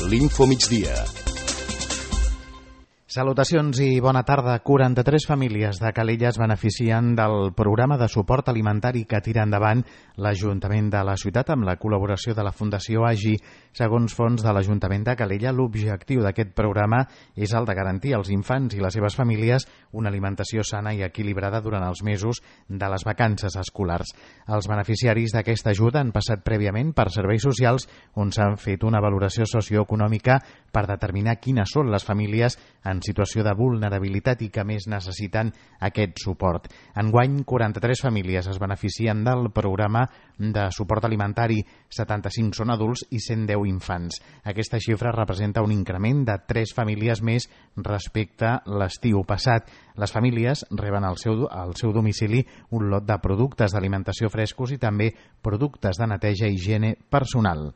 l'Infomigdia. Salutacions i bona tarda. 43 famílies de Calella es beneficien del programa de suport alimentari que tira endavant l'Ajuntament de la ciutat amb la col·laboració de la Fundació AGI. Segons fons de l'Ajuntament de Calella, l'objectiu d'aquest programa és el de garantir als infants i les seves famílies una alimentació sana i equilibrada durant els mesos de les vacances escolars. Els beneficiaris d'aquesta ajuda han passat prèviament per serveis socials on s'han fet una valoració socioeconòmica per determinar quines són les famílies en situació de vulnerabilitat i que més necessiten aquest suport. Enguany, 43 famílies es beneficien del programa de suport alimentari, 75 són adults i 110 infants. Aquesta xifra representa un increment de 3 famílies més respecte a l'estiu passat. Les famílies reben al seu domicili un lot de productes d'alimentació frescos i també productes de neteja i higiene personal.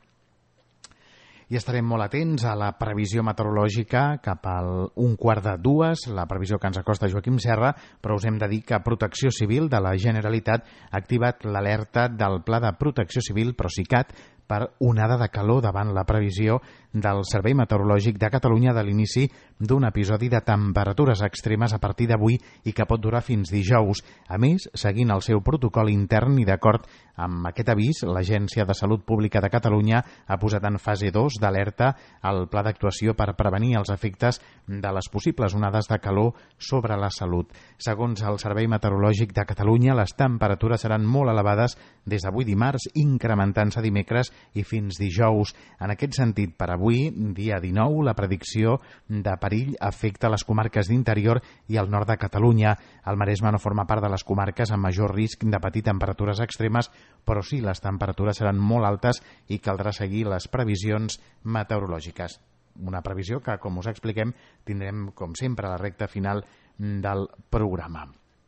I estarem molt atents a la previsió meteorològica cap al 1:45, la previsió que ens acosta Joaquim Serra, però us hem de dir que Protecció Civil de la Generalitat ha activat l'alerta del Pla de Protecció Civil Procicat per onada de calor davant la previsió del Servei Meteorològic de Catalunya de l'inici d'un episodi de temperatures extremes a partir d'avui i que pot durar fins dijous. A més, seguint el seu protocol intern i d'acord amb aquest avís, l'Agència de Salut Pública de Catalunya ha posat en fase 2 d'alerta el pla d'actuació per prevenir els efectes de les possibles onades de calor sobre la salut. Segons el Servei Meteorològic de Catalunya, les temperatures seran molt elevades des d'avui dimarts, incrementant-se dimecres i fins dijous. En aquest sentit, per avui, dia 19, la predicció de perill afecta les comarques d'interior i el nord de Catalunya. El Maresme no forma part de les comarques amb major risc de patir temperatures extremes, però sí, les temperatures seran molt altes i caldrà seguir les previsions meteorològiques. Una previsió que, com us expliquem, tindrem, com sempre, a la recta final del programa,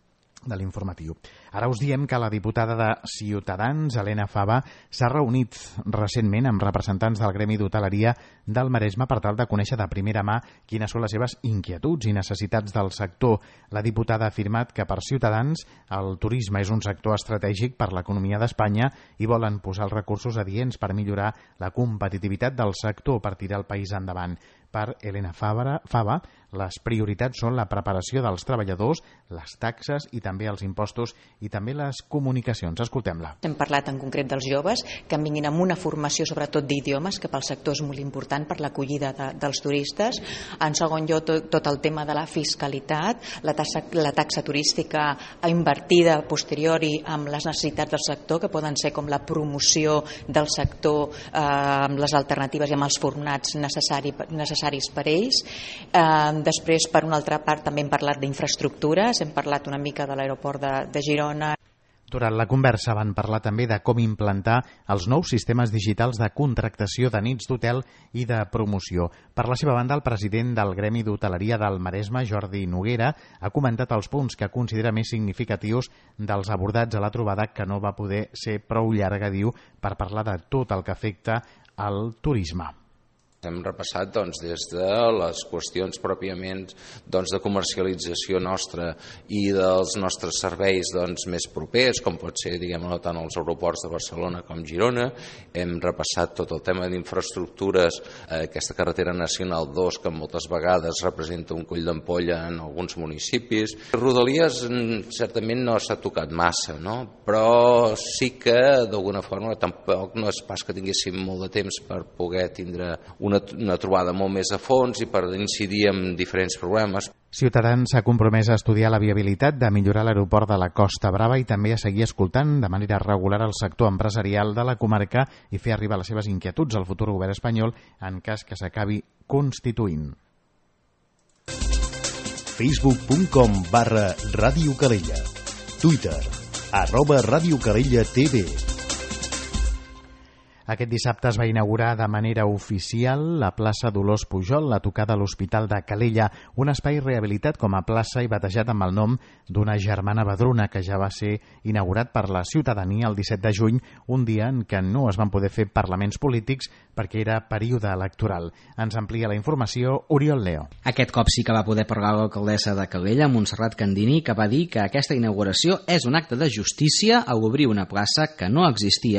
de l'informatiu. Ara us diem que la diputada de Ciutadans, Elena Fava, s'ha reunit recentment amb representants del Gremi d'Hoteleria del Maresme per tal de conèixer de primera mà quines són les seves inquietuds i necessitats del sector. La diputada ha afirmat que per Ciutadans el turisme és un sector estratègic per l'economia d'Espanya i volen posar els recursos adients per millorar la competitivitat del sector per tirar el país endavant. Per Elena Fava, les prioritats són la preparació dels treballadors, les taxes i també els impostos i també les comunicacions. Escoltem-la. Hem parlat en concret dels joves que vinguin amb una formació sobretot d'idiomes, que pel sector és molt important per l'acollida dels turistes. En segon lloc, tot el tema de la fiscalitat, la taxa turística invertida a posteriori amb les necessitats del sector, que poden ser com la promoció del sector amb les alternatives i amb els formats necessaris per ells. Després, per una altra part, també hem parlat d'infraestructures, hem parlat una mica de l'aeroport de Girona. Durant la conversa van parlar també de com implantar els nous sistemes digitals de contractació de nits d'hotel i de promoció. Per la seva banda, el president del Gremi d'Hoteleria del Maresme, Jordi Noguera, ha comentat els punts que considera més significatius dels abordats a la trobada, que no va poder ser prou llarga, diu, per parlar de tot el que afecta al turisme. Hem repassat des de les qüestions pròpiament de comercialització nostra i dels nostres serveis més propers, com pot ser tant els aeroports de Barcelona com Girona. Hem repassat tot el tema d'infraestructures, aquesta carretera nacional 2 que moltes vegades representa un coll d'ampolla en alguns municipis. Rodalies certament no s'ha tocat massa, no? Però sí que d'alguna forma tampoc no és pas que tinguéssim molt de temps per poder tindre una trobada molt més a fons i per incidir en diferents problemes. Ciutadans s'ha compromès a estudiar la viabilitat de millorar l'aeroport de la Costa Brava i també a seguir escoltant de manera regular el sector empresarial de la comarca i fer arribar les seves inquietuds al futur govern espanyol en cas que s'acabi constituint. Facebook.com/Ràdio Calella. Twitter @Ràdio Calella TV. Aquest dissabte es va inaugurar de manera oficial la plaça Dolors Pujol, a tocar de l'Hospital de Calella, un espai rehabilitat com a plaça i batejat amb el nom d'una germana vedruna que ja va ser inaugurat per la ciutadania el 17 de juny, un dia en què no es van poder fer parlaments polítics perquè era període electoral. Ens amplia la informació Oriol Leo. Aquest cop sí que va poder parlar l'alcaldessa de Calella, Montserrat Candini, que va dir que aquesta inauguració és un acte de justícia a obrir una plaça que no existia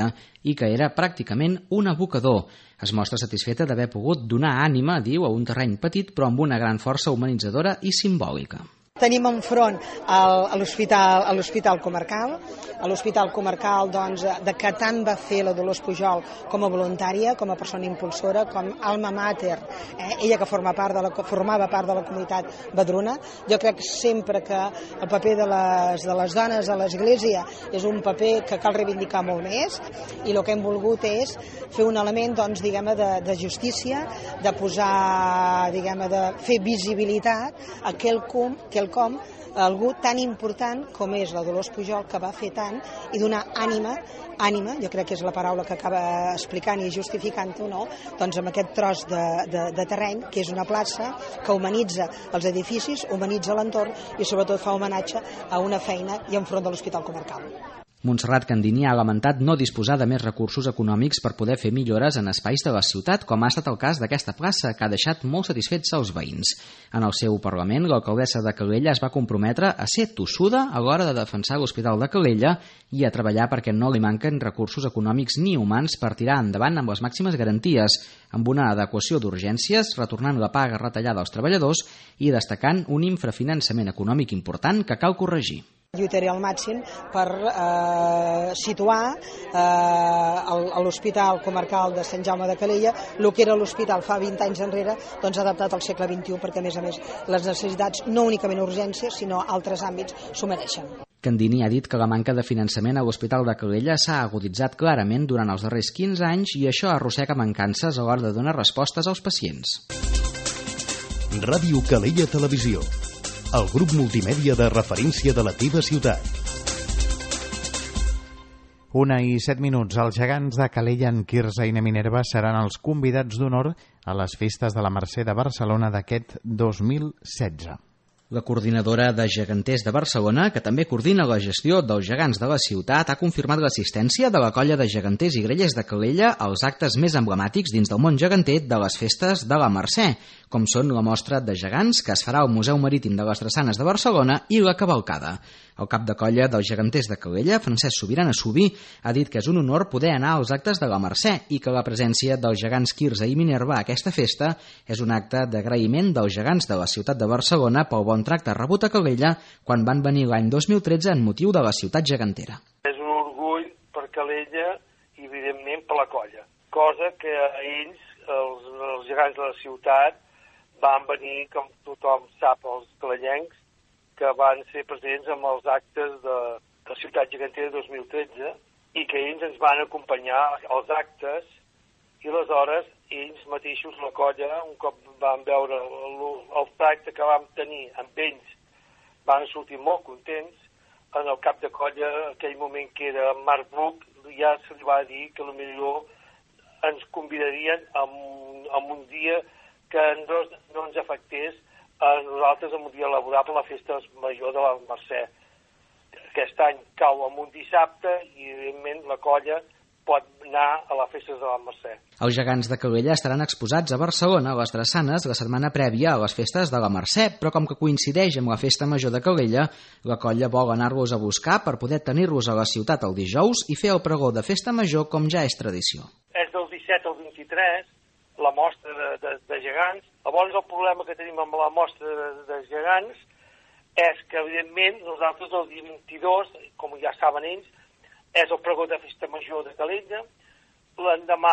i que era pràcticament un abocador. Es mostra satisfeta d'haver pogut donar ànima, diu, a un terreny petit però amb una gran força humanitzadora i simbòlica. Tenim enfront a l'Hospital Comarcal, doncs, de que tant va fer la Dolors Pujol com a voluntària, com a persona impulsora, com alma mater, ella que formava part de la comunitat Vedruna. Jo crec sempre que el paper de les dones a l'Església és un paper que cal reivindicar molt més, i el que hem volgut és fer un element, doncs, diguem-ne, de justícia, de posar, diguem-ne, de fer visibilitat a quelcom algú tan important com és la Dolors Pujol, que va fer tant, i donar ànima, jo crec que és la paraula que acaba explicant i justificant-ho, no? Doncs amb aquest tros de terreny, que és una plaça que humanitza els edificis, humanitza l'entorn i sobretot fa homenatge a una feina i enfront de l'Hospital Comarcal. Montserrat Candini ha lamentat no disposar de més recursos econòmics per poder fer millores en espais de la ciutat, com ha estat el cas d'aquesta plaça, que ha deixat molt satisfets els veïns. En el seu Parlament, l'alcaldessa de Calella es va comprometre a ser tossuda a l'hora de defensar l'Hospital de Calella i a treballar perquè no li manquen recursos econòmics ni humans per tirar endavant amb les màximes garanties, amb una adequació d'urgències, retornant la paga retallada als treballadors i destacant un infrafinançament econòmic important que cal corregir. Lluitaré al màxim per situar a l'Hospital Comarcal de Sant Jaume de Calella el que era l'hospital fa 20 anys enrere, doncs adaptat al segle XXI, perquè a més les necessitats, no únicament urgències, sinó altres àmbits, s'ho mereixen. Candini ha dit que la manca de finançament a l'Hospital de Calella s'ha aguditzat clarament durant els darrers 15 anys i això arrossega mancances a l'hora de donar respostes als pacients. Ràdio Calella Televisió, el grup multimèdia de referència de la teva ciutat. 1:07. Els gegants de Calella, en Quirze i na Minerva seran els convidats d'honor a les festes de la Mercè de Barcelona d'aquest 2016. La coordinadora de geganters de Barcelona, que també coordina la gestió dels gegants de la ciutat, ha confirmat l'assistència de la colla de geganters i grellers de Calella als actes més emblemàtics dins del món geganter de les festes de la Mercè, com són la mostra de gegants, que es farà al Museu Marítim de les Drassanes de Barcelona, i la cavalcada. El cap de colla dels geganters de Calella, Francesc Sobirana Subí, ha dit que és un honor poder anar als actes de la Mercè i que la presència dels gegants Quirze i Minerva a aquesta festa és un acte d'agraïment dels gegants de la ciutat de Barcelona pel bon tracte rebut a Calella quan van venir l'any 2013 en motiu de la ciutat gegantera. És un orgull per Calella i, evidentment, per la colla, cosa que ells, els gegants de la ciutat, van venir, com tothom sap, els calellencs, que van ser presents amb els actes de la ciutat gegantera 2013 i que ells ens van acompanyar als actes i aleshores ells mateixos, la colla, un cop van veure el tracte que vam tenir amb ells, van sortir molt contents. En el cap de colla, aquell moment que era Marc Buch, ja se li va dir que potser ens convidarien a un dia que no ens afectés a nosaltres en un dia laborable, la festa major de la Mercè. Aquest any cau en un dissabte i, evidentment, la colla pot anar a les festes de la Mercè. Els gegants de Calella estaran exposats a Barcelona a les Drassanes la setmana prèvia a les festes de la Mercè, però com que coincideix amb la festa major de Calella, la colla vol anar-los a buscar per poder tenir-los a la ciutat el dijous i fer el pregó de festa major com ja és tradició. És del 17 al 23, la mostra de gegants. Llavors el problema que tenim amb la mostra de gegants és que, evidentment, nosaltres el dia 22, com ja saben ells, és el pregó de festa major de Calella. L'endemà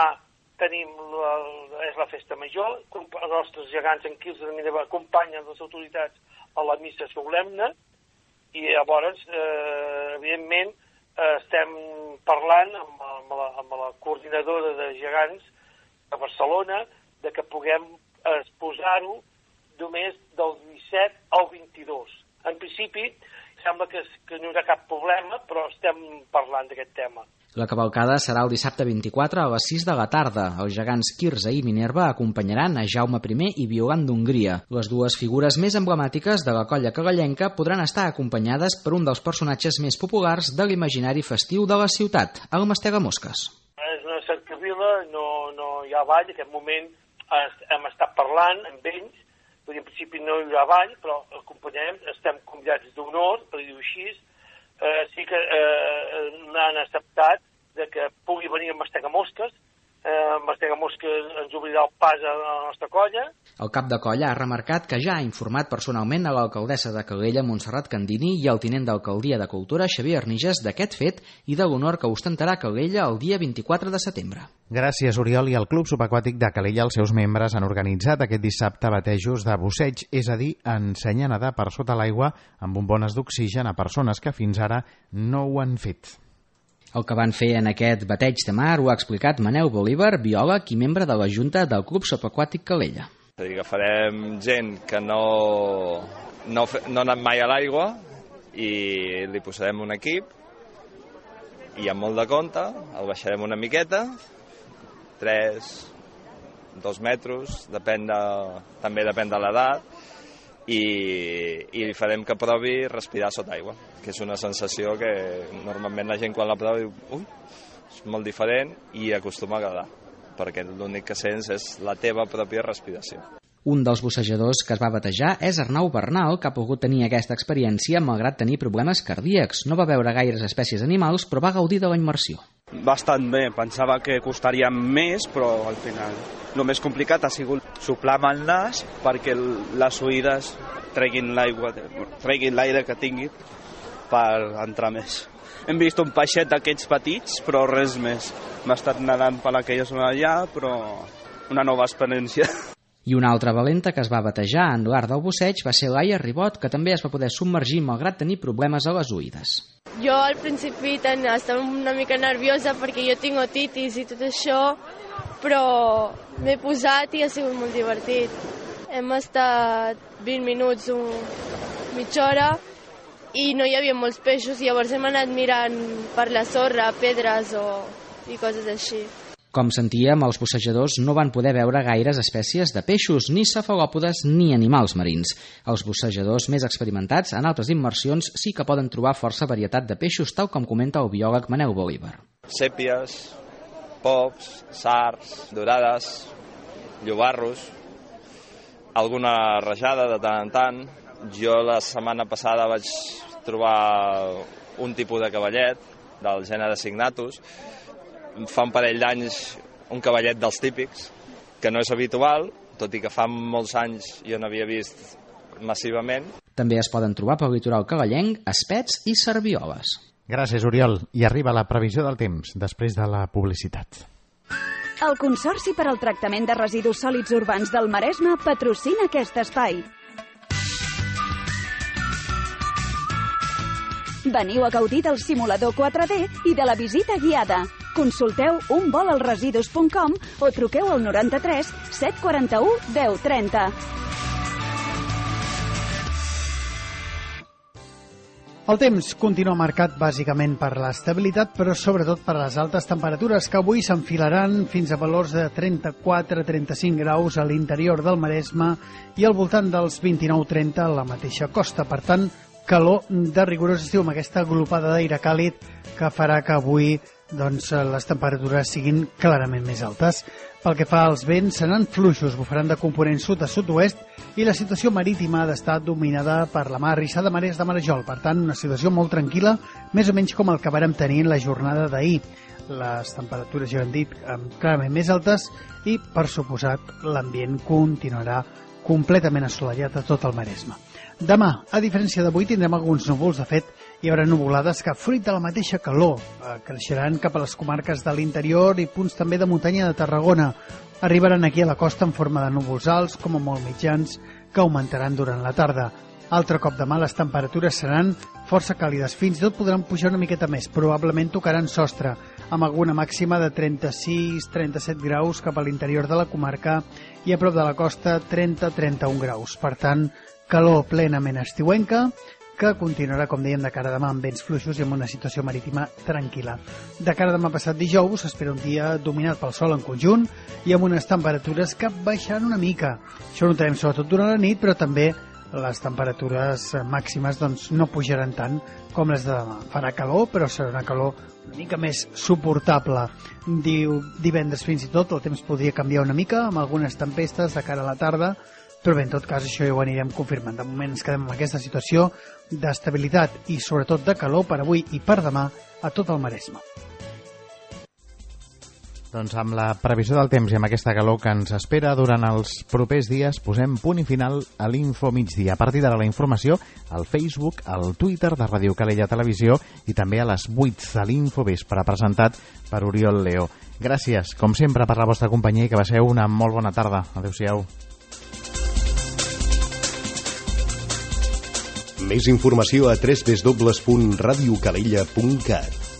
és la festa major. Els nostres gegants en Quirze de Minerva acompanyen les autoritats a la missa solemne i llavors, evidentment, estem parlant amb la coordinadora de gegants a Barcelona de que puguem exposar-ho només del 17 al 22. En principi, sembla que no hi haurà cap problema, però estem parlant d'aquest tema. La cavalcada serà el dissabte 24 a les 6 de la tarda. Els gegants Quirze i Minerva acompanyaran a Jaume I i Violant d'Hongria. Les dues figures més emblemàtiques de la colla cagallenca podran estar acompanyades per un dels personatges més populars de l'imaginari festiu de la ciutat, el Mastega Mosques. És una cercavila, no hi ha ball. En aquest moment hem estat parlant amb ells, perquè en principi no hi ha ball, però acompanyarem, estem convidats d'honor, per dir-ho així. Sí que n'han acceptat de que pugui venir amb Mastegamosques. Mastegamosques ens obrirà el pas a la nostra colla. El cap de colla ha remarcat que ja ha informat personalment a l'alcaldessa de Calella, Montserrat Candini, i al tinent d'alcaldia de Cultura, Xavier Arniges, d'aquest fet i de l'honor que ostentarà Calella el dia 24 de setembre. Gràcies, Oriol. I el Club Subaquàtic de Calella, els seus membres han organitzat aquest dissabte batejos de busseig, és a dir, ensenyar a nedar per sota l'aigua amb bombones d'oxigen a persones que fins ara no ho han fet. El que van fer en aquest bateig de mar ho ha explicat Manel Bolívar, biòleg i membre de la Junta del Club Subaquàtic Calella. És a dir, que farem gent que no ha anat mai a l'aigua i li posarem un equip i amb molt de compte el baixarem una miqueta, 3, 2 metres, també depèn de l'edat, i li farem que provi respirar sota aigua, que és una sensació que normalment la gent quan la prova diu ui, és molt diferent i acostuma a agradar, perquè l'únic que sents és la teva pròpia respiració. Un dels bussejadors que es va batejar és Arnau Bernal, que ha pogut tenir aquesta experiència malgrat tenir problemes cardíacs. No va veure gaires espècies animals, però va gaudir de la immersió. Bastant bé, pensava que costaria més, però al final el més complicat ha sigut soplar amb el nas perquè les oïdes treguin l'aire que tingui per entrar més. Hem vist un peixet d'aquests petits, però res més. M'ha estat nedant per aquella zona allà, però una nova experiència. I una altra valenta que es va batejar en l'art del busseig va ser Laia Ribot, que també es va poder submergir malgrat tenir problemes a les oïdes. Jo al principi estava una mica nerviosa perquè jo tinc otitis i tot això, però m'he posat i ha sigut molt divertit. Hem estat 20 minuts, mitja hora, i no hi havia molts peixos, i llavors hem anat mirant per la sorra, pedres i coses així. Com sentíem, els bussejadors no van poder veure gaires espècies de peixos, ni cefalòpodes ni animals marins. Els bussejadors més experimentats en altres immersions sí que poden trobar força varietat de peixos, tal com comenta el biòleg Manel Bolívar. Sèpies, pops, sards, dorades, llobarros, alguna rajada de tant en tant. Jo la setmana passada vaig trobar un tipus de cavallet del gènere Signatus. Fa un parell d'anys un cavallet dels típics, que no és habitual, tot i que fa molts anys jo n'havia vist massivament. També es poden trobar pel litoral calellenc espets i servioles. Gràcies, Oriol. I arriba la previsió del temps, després de la publicitat. El Consorci per al Tractament de Residus Sòlids Urbans del Maresme patrocina aquest espai. Veniu a gaudir del simulador 4D i de la visita guiada. Consulteu unvolalresidus.com o truqueu al 93 741 1030. El temps continua marcat bàsicament per l'estabilitat, però sobretot per les altes temperatures que avui s'enfilaran fins a valors de 34-35 graus a l'interior del Maresme i al voltant dels 29-30 a la mateixa costa. Per tant, calor de rigorós estiu amb aquesta aglopada d'aire càlid que farà que avui les temperatures siguin clarament més altes. Pel que fa als vents, seran fluixos, bufaran de component sud a sud-oest i la situació marítima ha d'estar dominada per la mar rissada de marès de Marejol. Per tant, una situació molt tranquil·la, més o menys com el que vàrem tenir en la jornada d'ahir. Les temperatures, ja ho hem dit, clarament més altes i, per suposat, l'ambient continuarà completament assolellat a tot el Maresme. Demà, a diferència d'avui, tindrem alguns núvols. De fet, hi haurà nuvolades que, fruit de la mateixa calor, creixeran cap a les comarques de l'interior i punts també de muntanya de Tarragona. Arribaran aquí a la costa en forma de núvols alts, com a molt mitjans, que augmentaran durant la tarda. Altre cop demà les temperatures seran força càlides, fins i tot podran pujar una miqueta més, probablement tocaran sostre, amb alguna màxima de 36-37 graus cap a l'interior de la comarca i a prop de la costa 30-31 graus. Per tant, calor plenament estiuenca, que continuarà, com dèiem, de cara a demà amb vents fluixos i amb una situació marítima tranquil·la. De cara a demà passat dijous s'espera un dia dominat pel sol en conjunt i amb unes temperatures que baixaran una mica. Això ho notarem sobretot durant la nit, però també les temperatures màximes no pujaran tant com les de demà. Farà calor, però serà una calor una mica més suportable. Divendres fins i tot el temps podria canviar una mica amb algunes tempestes de cara a la tarda, però bé, en tot cas això ja ho anirem confirmant. De moment ens quedem amb aquesta situació d'estabilitat i sobretot de calor per avui i per demà a tot el Maresme. Doncs amb la previsió del temps i amb aquesta calor que ens espera durant els propers dies, posem punt i final a l'Info Migdia. A partir d'ara la informació al Facebook, al Twitter de Ràdio Calella Televisió i també a les 8 de l'Info Vespre, presentat per Oriol Leo. Gràcies, com sempre, per la vostra companyia i que passeu una molt bona tarda. Adéu-siau. Més informació a www.radiocalella.cat.